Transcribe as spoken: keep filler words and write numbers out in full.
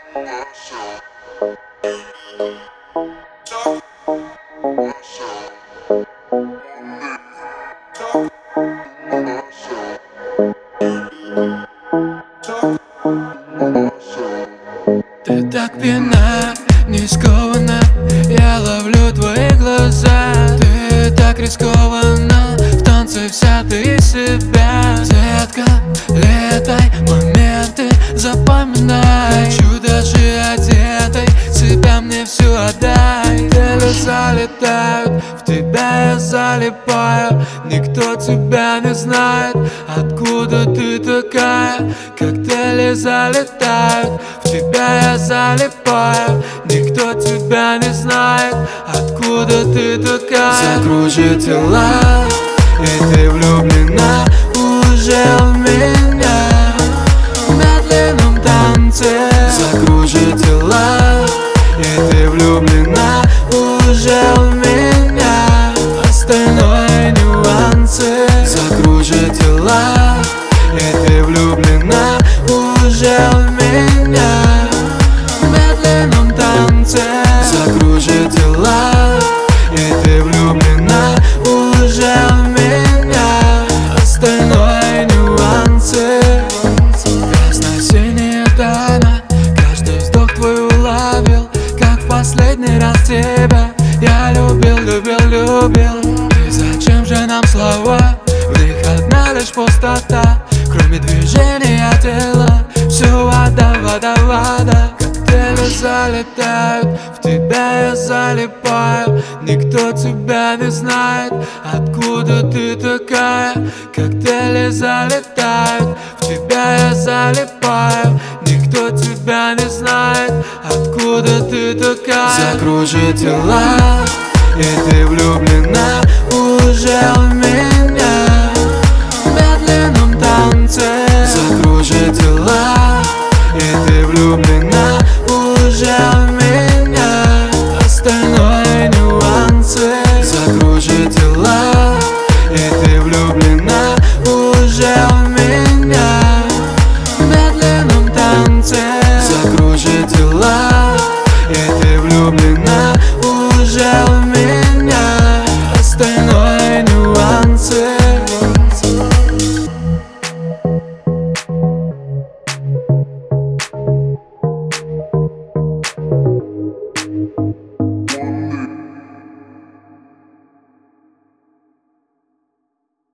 Ты так пьяна, не скована, я ловлю твои глаза. Ты так рискованна, в танце вся ты из себя. Детка, летай, моменты запоминай. Хочу даже одетой, себя мне всю отдай. Тели залетают, в тебя я залипаю. Никто тебя не знает, откуда ты такая. Коктейли залетают, в тебя я залипаю. Никто тебя не знает, откуда ты такая. Закружит тела, и ты влюблена уже в меня. В медленном танце закружит тела, и ты влюблена уже в меня. Остальное нюансы. Закружит тела, и ты влюблена уже в меня. В медленном танце закружит тела, и ты влюблена уже в меня. Остальное нюансы. Красно-синяя тайна, каждый вздох твой уловил. Как в последний раз тебя я любил, любил, любил. И зачем же нам слова? В них одна лишь пустота. Кроме движения тела, все вода, вода, вода. Коктейли залетают, в тебя я залипаю. Никто тебя не знает, откуда ты такая. Коктейли залетают, в тебя я залипаю. Никто тебя не знает, откуда ты такая. Закружит тела, и ты влюблена уже в меня.